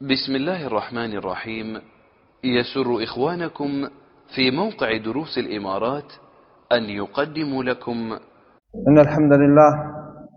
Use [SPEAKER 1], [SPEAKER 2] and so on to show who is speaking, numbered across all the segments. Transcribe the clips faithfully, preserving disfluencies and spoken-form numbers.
[SPEAKER 1] بسم الله الرحمن الرحيم. يسر إخوانكم في موقع دروس الإمارات أن يقدموا لكم
[SPEAKER 2] إن الحمد لله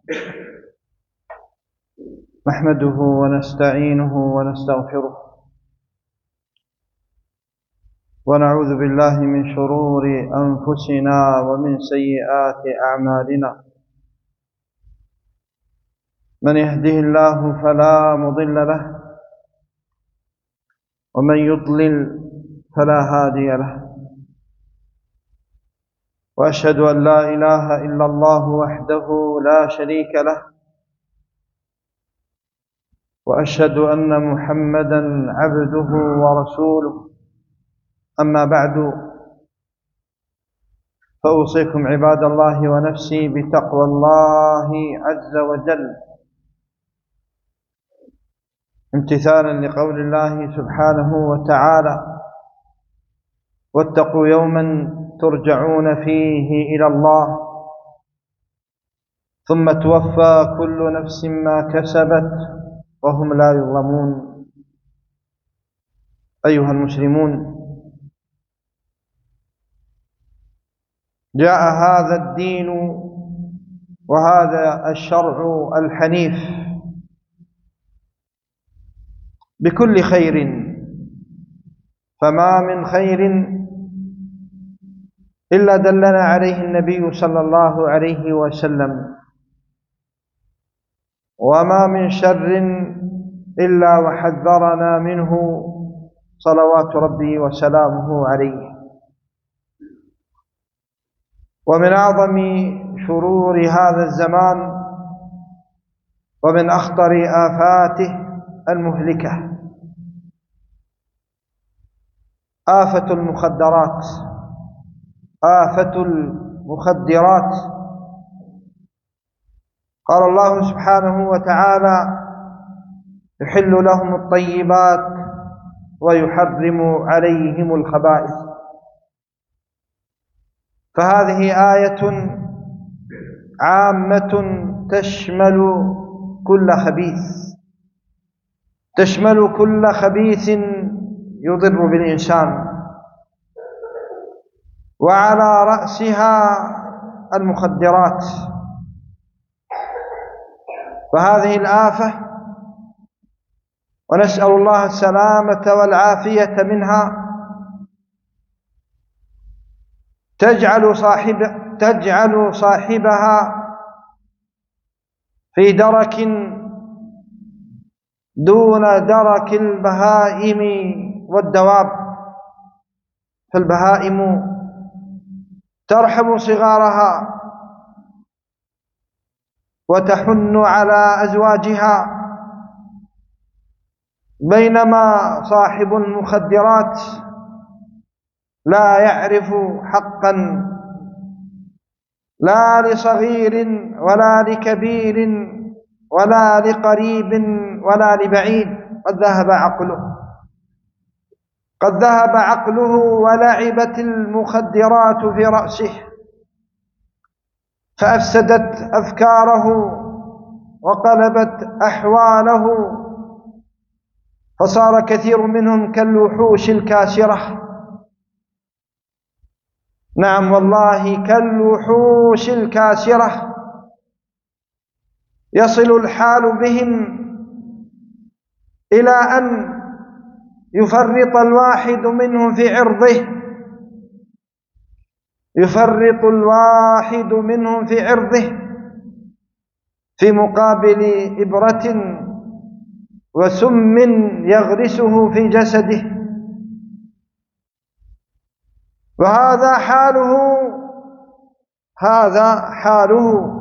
[SPEAKER 2] نحمده ونستعينه ونستغفره ونعوذ بالله من شرور أنفسنا ومن سيئات أعمالنا. من يهده الله فلا مضل له ومن يضلل فلا هادي له، وأشهد أن لا إله إلا الله وحده لا شريك له، وأشهد أن محمدا عبده ورسوله. أما بعد، فأوصيكم عباد الله ونفسي بتقوى الله عز وجل، امتثالا لقول الله سبحانه وتعالى: واتقوا يوما ترجعون فيه إلى الله ثم توفى كل نفس ما كسبت وهم لا يظلمون. أيها المسلمون، جاء هذا الدين وهذا الشرع الحنيف بكل خير، فما من خير إلا دلنا عليه النبي صلى الله عليه وسلم، وما من شر إلا وحذرنا منه صلوات ربي وسلامه عليه. ومن أعظم شرور هذا الزمان ومن أخطر آفاته المهلكة آفة المخدرات. آفة المخدرات قال الله سبحانه وتعالى: يحل لهم الطيبات ويحرم عليهم الخبائث. فهذه آية عامة تشمل كل خبيث، تشمل كل خبيث يضر بالإنسان، وعلى رأسها المخدرات. فهذه الآفة، ونسأل الله السلامة والعافية منها، تجعل صاحب تجعل صاحبها في درك دون درك البهائم والدواب. فالبهائم ترحم صغارها وتحن على أزواجها، بينما صاحب المخدرات لا يعرف حقا لا لصغير ولا لكبير ولا لقريب ولا لبعيد. قد ذهب عقله قد ذهب عقله ولعبت المخدرات في رأسه، فأفسدت أفكاره وقلبت أحواله، فصار كثير منهم كالوحوش الكاسرة. نعم والله، كالوحوش الكاسرة. يصل الحال بهم إلى أن يفرط الواحد منهم في عرضه يفرط الواحد منهم في عرضه في مقابل إبرة وسم يغرسه في جسده. وهذا حاله هذا حاله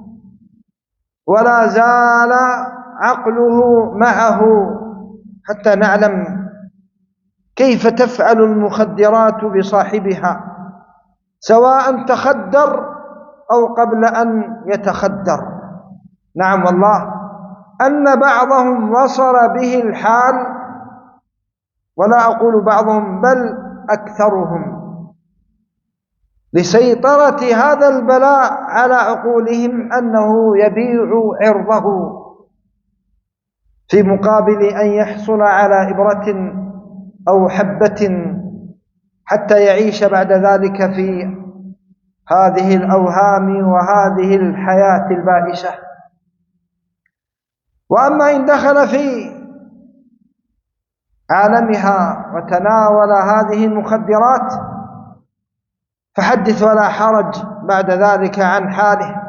[SPEAKER 2] ولا زال عقله معه، حتى نعلم كيف تفعل المخدرات بصاحبها، سواء تخدر أو قبل أن يتخدر. نعم والله، أن بعضهم وصل به الحال، ولا أقول بعضهم بل أكثرهم، لسيطرة هذا البلاء على عقولهم أنه يبيع عرضه في مقابل أن يحصل على إبرة أو حبة حتى يعيش بعد ذلك في هذه الأوهام وهذه الحياة البائسة. وأما إن دخل في عالمها وتناول هذه المخدرات فحدث ولا حرج بعد ذلك عن حاله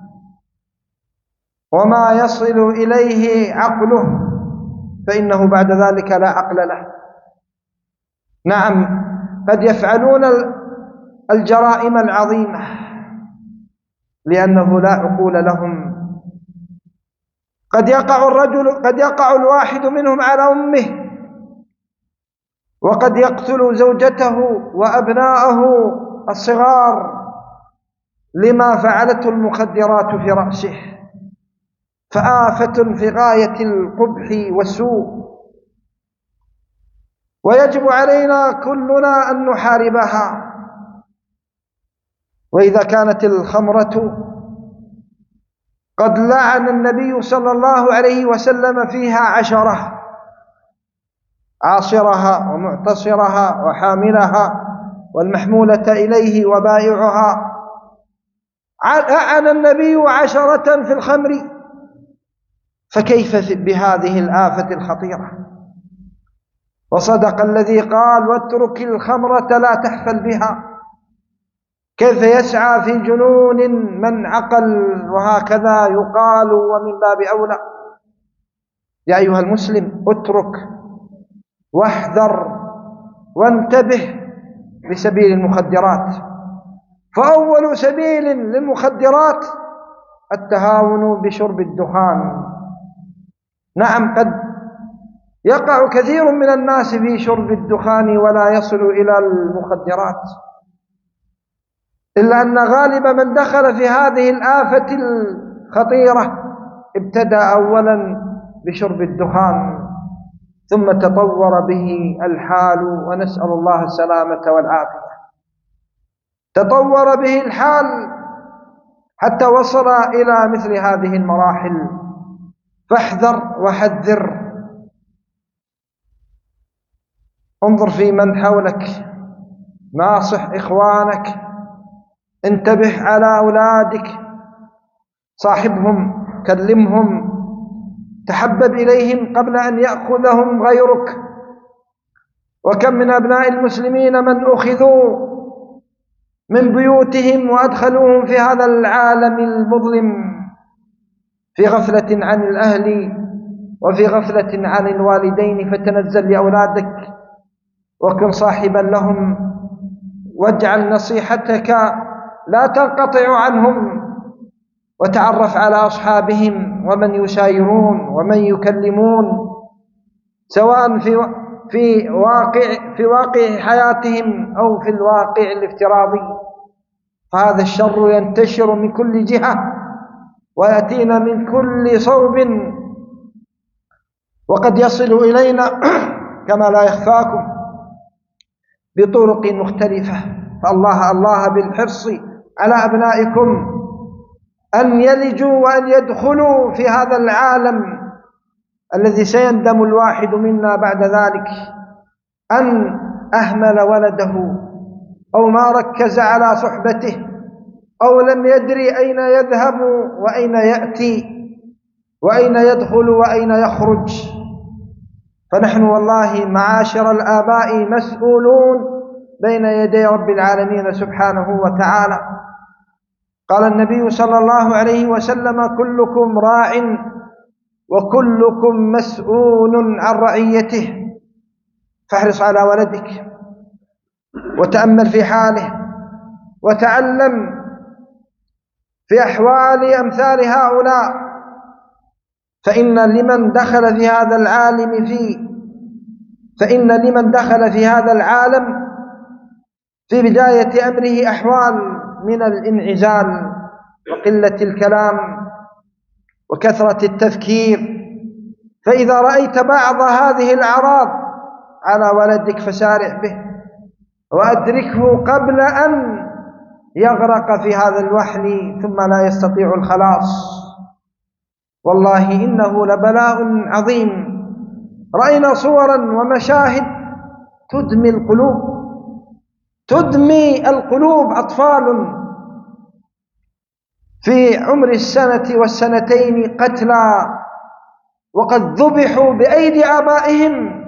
[SPEAKER 2] وما يصل إليه عقله، فإنه بعد ذلك لا عقل له. نعم، قد يفعلون الجرائم العظيمة لأنه لا عقول لهم. قد يقع الرجل قد يقع الواحد منهم على أمه، وقد يقتل زوجته وأبناءه الصغار لما فعلته المخدرات في رأسه، فآفة في غاية القبح والسوء، ويجب علينا كلنا أن نحاربها. وإذا كانت الخمرة قد لعن النبي صلى الله عليه وسلم فيها عشرة: عاصرها ومعتصرها وحاملها والمحمولة إليه وبائعها. لعن النبي عشرة في الخمر، فكيف بهذه الآفة الخطيرة؟ وصدق الذي قال: واترك الخمرة لا تحفل بها. كيف يسعى في جنون من عقل؟ وهكذا يقال ومن باب أولى. يا أيها المسلم، اترك واحذر وانتبه لسبيل المخدرات، فأول سبيل للمخدرات التهاون بشرب الدخان. نعم، قد يقع كثير من الناس في شرب الدخان ولا يصل إلى المخدرات، إلا أن غالب من دخل في هذه الآفة الخطيرة ابتدأ أولا بشرب الدخان ثم تطور به الحال، ونسأل الله السلامة والعافية. تطور به الحال حتى وصل إلى مثل هذه المراحل، فاحذر وحذر. انظر في من حولك، ناصح إخوانك، انتبه على أولادك، صاحبهم، كلمهم، تحبب إليهم قبل أن يأخذهم غيرك. وكم من أبناء المسلمين من أخذوا من بيوتهم وأدخلوهم في هذا العالم المظلم في غفلة عن الأهل وفي غفلة عن الوالدين. فتنزل لأولادك وكن صاحبا لهم، واجعل نصيحتك لا تنقطع عنهم، وتعرف على أصحابهم ومن يسايرون ومن يكلمون، سواء في في واقع في واقع حياتهم أو في الواقع الافتراضي. فهذا الشر ينتشر من كل جهة ويأتينا من كل صوب، وقد يصل إلينا كما لا يخفاكم بطرق مختلفة. فالله الله بالحرص على أبنائكم أن يلجوا وأن يدخلوا في هذا العالم الذي سيندم الواحد منا بعد ذلك أن أهمل ولده أو ما ركز على صحبته أو لم يدري أين يذهب وأين يأتي وأين يدخل وأين يخرج. فنحن والله معاشر الآباء مسؤولون بين يدي رب العالمين سبحانه وتعالى. قال النبي صلى الله عليه وسلم: كلكم راع وكلكم مسؤول عن رعيته. فاحرص على ولدك وتأمل في حاله وتعلم في أحوال أمثال هؤلاء، فإن لمن دخل في هذا العالم فيه فإن لمن دخل في هذا العالم في بداية أمره أحوال من الانعزال وقلة الكلام وكثرة التفكير. فإذا رأيت بعض هذه الأعراض على ولدك فسارع به وأدركه قبل أن يغرق في هذا الوحل ثم لا يستطيع الخلاص. والله إنه لبلاء عظيم. رأينا صورا ومشاهد تدمي القلوب، تدمي القلوب. أطفال في عمر السنة والسنتين قتلى وقد ذبحوا بأيدي آبائهم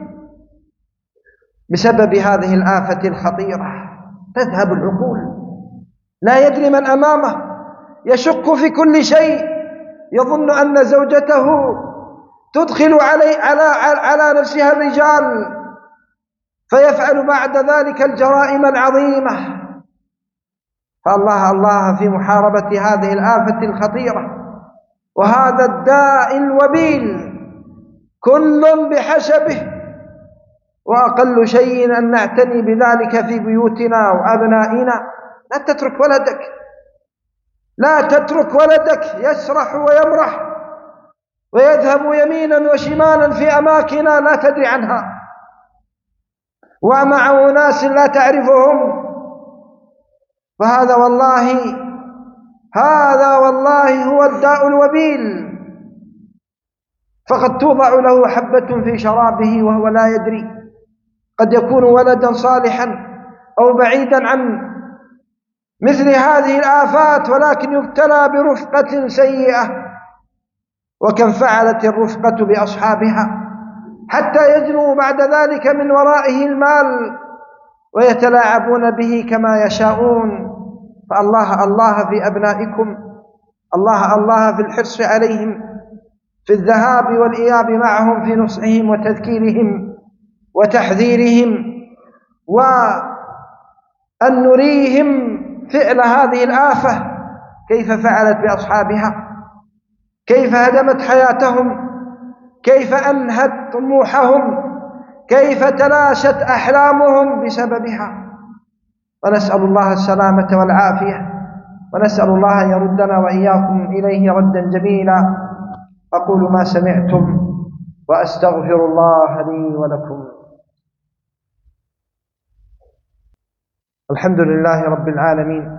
[SPEAKER 2] بسبب هذه الآفة الخطيرة. تذهب العقول، لا يدري من أمامه، يشك في كل شيء، يظن أن زوجته تدخل علي على على نفسها الرجال فيفعل بعد ذلك الجرائم العظيمة. فالله الله في محاربة هذه الآفة الخطيرة وهذا الداء الوبيل، كل بحسبه، وأقل شيء أن نعتني بذلك في بيوتنا وأبنائنا. لا تترك ولدك لا تترك ولدك يسرح ويمرح ويذهب يمينا وشمالا في أماكن لا تدري عنها ومع أناس لا تعرفهم. فهذا والله هذا والله هو الداء الوبيل. فقد توضع له حبة في شرابه وهو لا يدري، قد يكون ولدا صالحا أو بعيدا عن مثل هذه الآفات، ولكن يبتلى برفقة سيئة. وكم فعلت الرفقة بأصحابها حتى يجنوا بعد ذلك من ورائه المال ويتلاعبون به كما يشاءون. فالله الله في أبنائكم، الله الله في الحرص عليهم، في الذهاب والإياب معهم، في نصحهم وتذكيرهم وتحذيرهم، وأن نريهم فعل هذه الآفة كيف فعلت بأصحابها، كيف هدمت حياتهم، كيف أنهت طموحهم، كيف تلاشت أحلامهم بسببها. ونسأل الله السلامة والعافية، ونسأل الله أن يردنا وإياكم إليه ردا جميلا. أقول ما سمعتم وأستغفر الله لي ولكم. الحمد لله رب العالمين،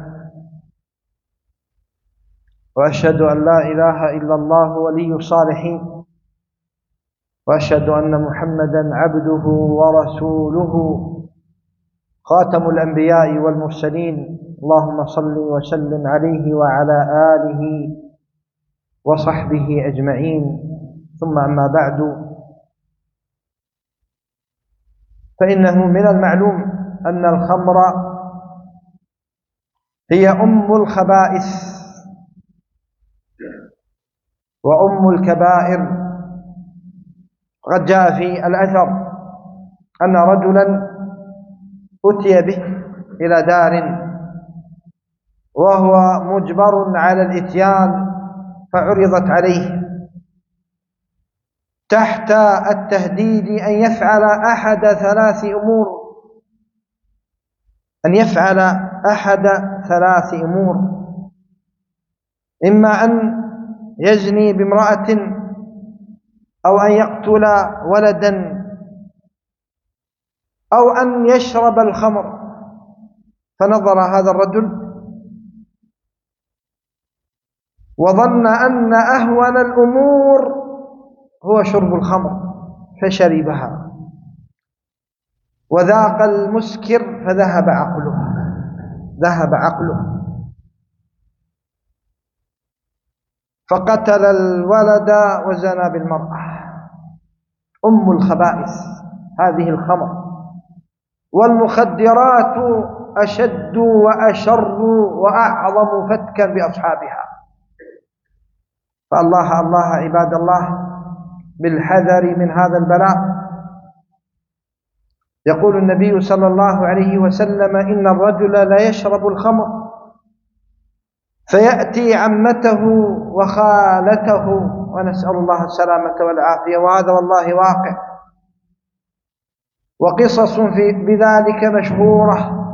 [SPEAKER 2] وأشهد أن لا إله إلا الله ولي الصالحين، وأشهد أن محمدا عبده ورسوله خاتم الأنبياء والمرسلين. اللهم صل وسلم عليه وعلى آله وصحبه أجمعين. ثم أما بعد، فإنه من المعلوم أن الخمر هي أم الخبائث وأم الكبائر. قد جاء في الأثر أن رجلا أتي به إلى دار وهو مجبر على الإتيان، فعرضت عليه تحت التهديد أن يفعل أحد ثلاث أمور أن يفعل أحد ثلاث أمور إما أن يزني بامرأة، أو أن يقتل ولدا، أو أن يشرب الخمر. فنظر هذا الرجل وظن أن أهون الأمور هو شرب الخمر، فشربها وذاق المسكر فذهب عقله ذهب عقله فقتل الولد وزنى بالمرأة. أم الخبائث هذه الخمر. والمخدرات أشد وأشر وأعظم فتكا بأصحابها. فالله الله عباد الله بالحذر من هذا البلاء. يقول النبي صلى الله عليه وسلم: إن الرجل لا يشرب الخمر فيأتي عمته وخالته، ونسأل الله السلامة والعافية. وهذا والله واقع، وقصص في بذلك مشهورة.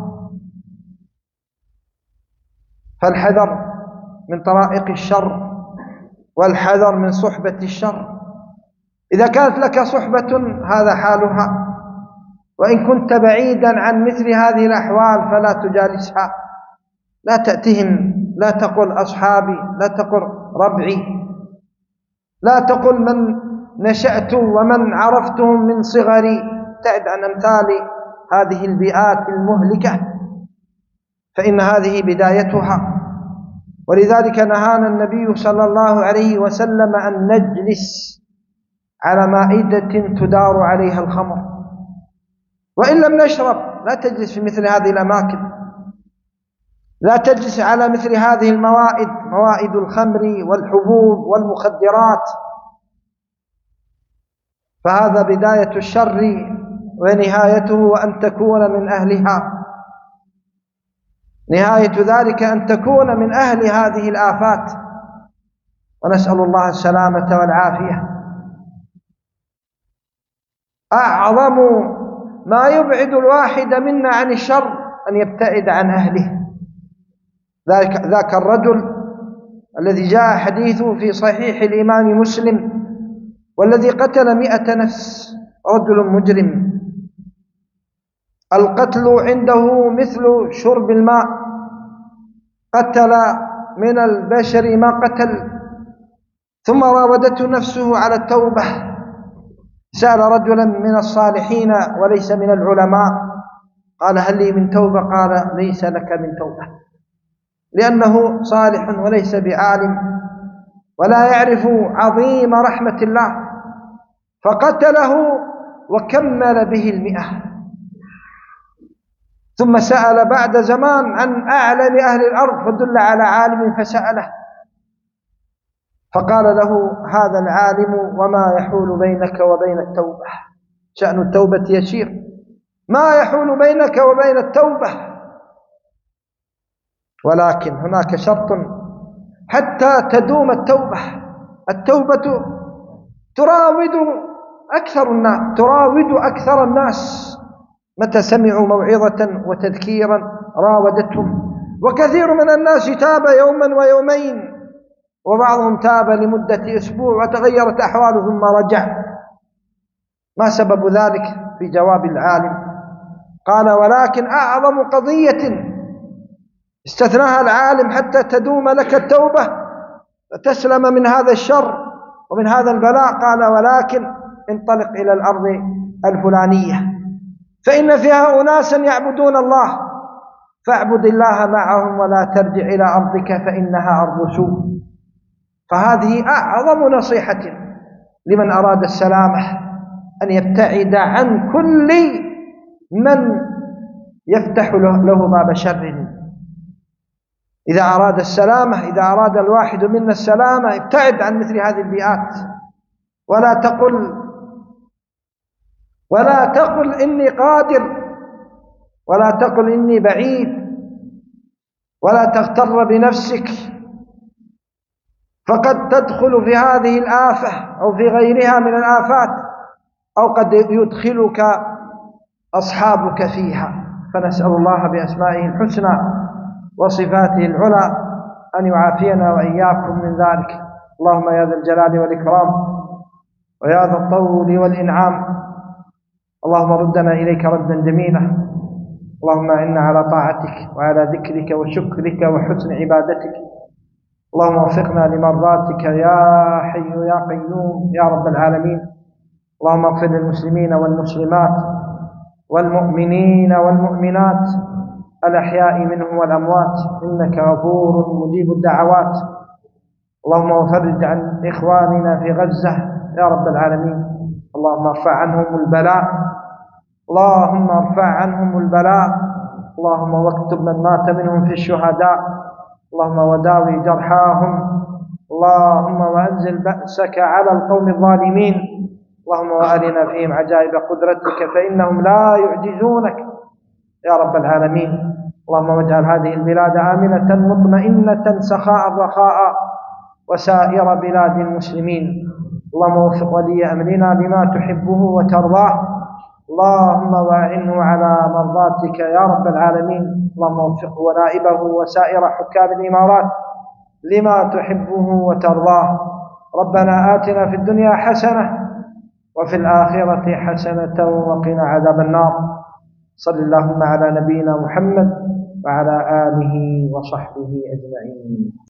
[SPEAKER 2] فالحذر من طرائق الشر، والحذر من صحبة الشر. إذا كانت لك صحبة هذا حالها، وإن كنت بعيدا عن مثل هذه الأحوال فلا تجالسها، لا تأتهم، لا تقل أصحابي، لا تقل ربعي، لا تقل من نشأت ومن عرفتهم من صغري، ابتعد عن أمثال هذه البيئات المهلكة، فإن هذه بدايتها. ولذلك نهانا النبي صلى الله عليه وسلم أن نجلس على مائدة تدار عليها الخمر، وإن لم نشرب لا تجلس في مثل هذه الأماكن، لا تجلس على مثل هذه الموائد، موائد الخمر والحبوب والمخدرات، فهذا بداية الشر ونهايته أن تكون من أهلها. نهاية ذلك أن تكون من أهل هذه الآفات، ونسأل الله السلامة والعافية. أعظم ما يبعد الواحد منا عن الشر أن يبتعد عن أهله. ذاك, ذاك الرجل الذي جاء حديثه في صحيح الإمام مسلم، والذي قتل مئة نفس، رجل مجرم، القتل عنده مثل شرب الماء، قتل من البشر ما قتل، ثم راودته نفسه على التوبة. سأل رجلا من الصالحين وليس من العلماء، قال هل لي من توبة؟ قال ليس لك من توبة، لأنه صالح وليس بعالم ولا يعرف عظيم رحمة الله، فقتله وكمل به المئة. ثم سأل بعد زمان عن أعلم أهل الأرض فدل على عالم فسأله، فقال له هذا العالم وما يحول بينك وبين التوبة، شأن التوبة يسير، ما يحول بينك وبين التوبة، ولكن هناك شرط حتى تدوم التوبة. التوبة تراود أكثر الناس تراود أكثر الناس متى سمعوا موعظة وتذكيرا راودتهم، وكثير من الناس تاب يوما ويومين، وبعضهم تاب لمدة أسبوع وتغيرت أحواله ثم رجع. ما سبب ذلك؟ في جواب العالم قال ولكن أعظم قضية استثناها العالم حتى تدوم لك التوبة وتسلم من هذا الشر ومن هذا البلاء، قال ولكن انطلق إلى الأرض الفلانية فإن فيها أناسا يعبدون الله، فاعبد الله معهم ولا ترجع إلى أرضك فإنها أرض سوء. فهذه أعظم نصيحة لمن أراد السلامة، أن يبتعد عن كل من يفتح له باب شر. إذا أراد السلامة، إذا أراد الواحد منا السلامة، ابتعد عن مثل هذه البيئات، ولا تقل ولا تقل إني قادر، ولا تقل إني بعيد، ولا تغتر بنفسك، فقد تدخل في هذه الآفة أو في غيرها من الآفات، أو قد يدخلك أصحابك فيها. فنسأل الله بأسمائه الحسنى وصفاته العلى أن يعافينا وإياكم من ذلك. اللهم يا ذا الجلال والإكرام ويا ذا الطول والإنعام، اللهم ردنا إليك ردا جميلا، اللهم إنا على طاعتك وعلى ذكرك وشكرك وحسن عبادتك، اللهم وفقنا لمرضاتك يا حي يا قيوم يا رب العالمين. اللهم اغفر للمسلمين والمسلمات والمؤمنين والمؤمنات الأحياء منهم والأموات، إنك غفور مجيب الدعوات. اللهم وفرج عن إخواننا في غزة يا رب العالمين، اللهم ارفع عنهم البلاء، اللهم ارفع عنهم البلاء، اللهم واكتب من مات منهم في الشهداء، اللهم وداوي جرحاهم، اللهم وأنزل بأسك على القوم الظالمين، اللهم وأرنا فيهم عجائب قدرتك فإنهم لا يعجزونك يا رب العالمين. اللهم واجعل هذه البلاد آمنة مطمئنة سخاء رخاء وسائر بلاد المسلمين. اللهم وفق ولي أمرنا لما تحبه وترضاه، اللهم واعنه على مرضاتك يا رب العالمين. اللهم وفقه ونائبه وسائر حكام الإمارات لما تحبه وترضاه. ربنا آتنا في الدنيا حسنة وفي الآخرة حسنة وقنا عذاب النار. صل اللهم على نبينا محمد وعلى آله وصحبه أجمعين.